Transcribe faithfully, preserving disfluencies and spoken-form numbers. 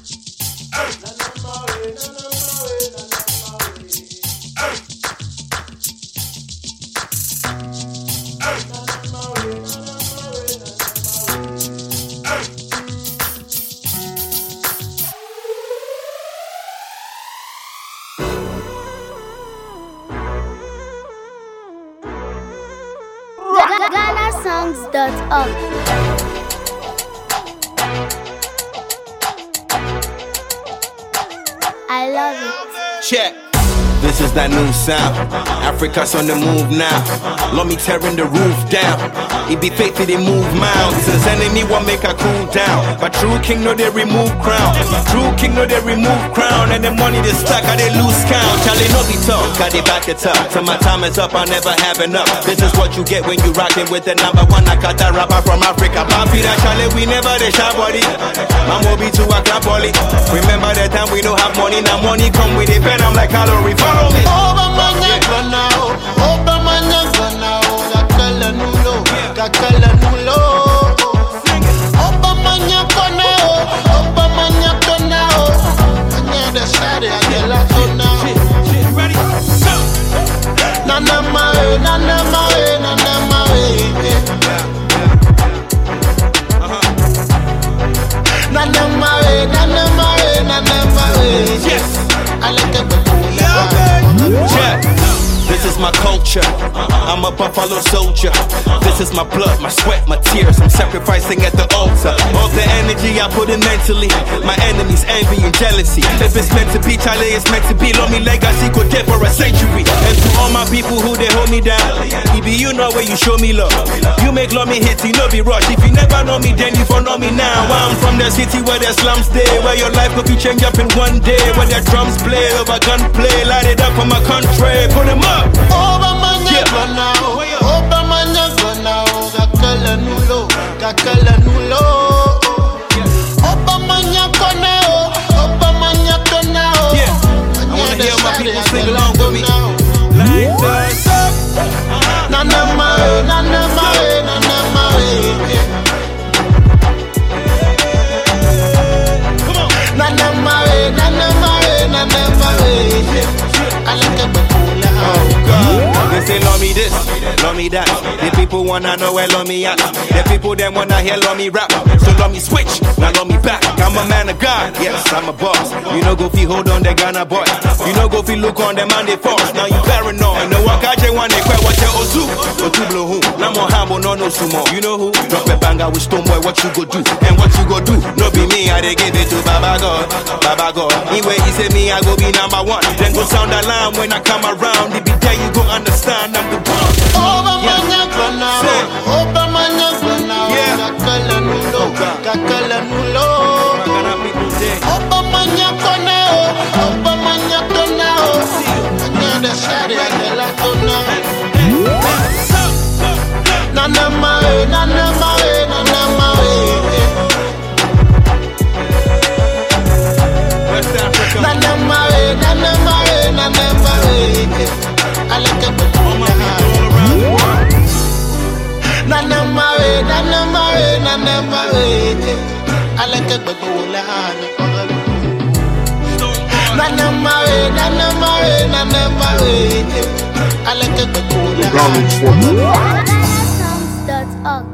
Ghana Songs dot org. I love it. Check. This is that new sound. Africa's on the move now. Let me tearing the roof down. It be fake till they move mountains. Enemy won't make a cool down. But true king know they remove crown. True king know they remove crown. And the money they stack, I they lose count. Charlie no be talk, got they back it up. Till my time is up, I never have enough. This is what you get when you rockin' with the number one Akata rapper from Africa. Papi that Charlie, we never the shy body. Mama be to a clap body. Remember the time we don't have money. Now money come with it, pen I'm like calorie. Follow me. Obamanya gonna, Obamanya gonna, Gakala nulo, Gakala nulo. Obamanya gonna, Obamanya gonna, Anya the side, Agela gonna. Ready? Go! Nana mae, Nana mae, Nana mae. Nana mae, Nana mae, Nana mae. Yes! I like it. Check. This is my culture. I'm a Buffalo soldier. This is my blood, my sweat, my tears. I'm sacrificing at the altar. All the energy I put in mentally. My enemies envy and jealousy. If it's meant to be, Charlie, it's meant to be. Love me legacy could get for a century. And to all my people who they hold me down, E B, you know where you show me love. You make love me hits, you know be rush. If you never know me, then you for know me now. I'm from the city where the slums stay, where your life could be changed up in one day. Where the drums play over gunplay, light it up for my country. Put them up. Obamanya gonna, Obamanya gonna, Gakala nulo, Gakala nulo. Obamanya gonna, Obamanya gonna. Yeah, I wanna hear my people sing along with me. Like this. Nana mae, Nana mae, Nana mae. Come on. Nana mae, Nana mae, Nana mae. I like it. Oh God, they say love me this, love me that. The people wanna know where love me at. The people them wanna hear love me rap. So love me switch, now love me back. I'm a man of God, yes I'm a boss. You know go fi hold on the Ghana boy. You know go fi look on them and they false. Now you paranoid. No one catch you one they quit what you ozu. Ozu blow who? Now more humble no no sumo. You know who? Drop a banger with stone boy. What you go do? And what you go do? No be me, I they give it to Baba God, Baba God. Anyway he say me I go be number one. Then go sound alarm when I come around. If be there you go understand I'm the one. Obamanya gonna, Obamanya gonna, Gakala nulo, Gakala nulo. Obamanya gonna, Obamanya gonna. Anya the side, Agela gonna. Nana mae, Nana mae, Nana mae. West Africa. Nana mae, Nana mae, Nana mae. I like it. Nana mae, Nana mae, Nana mae. I like it. Nana mae, Nana mae, Nana mae. I like it. Ghana Songs dot org.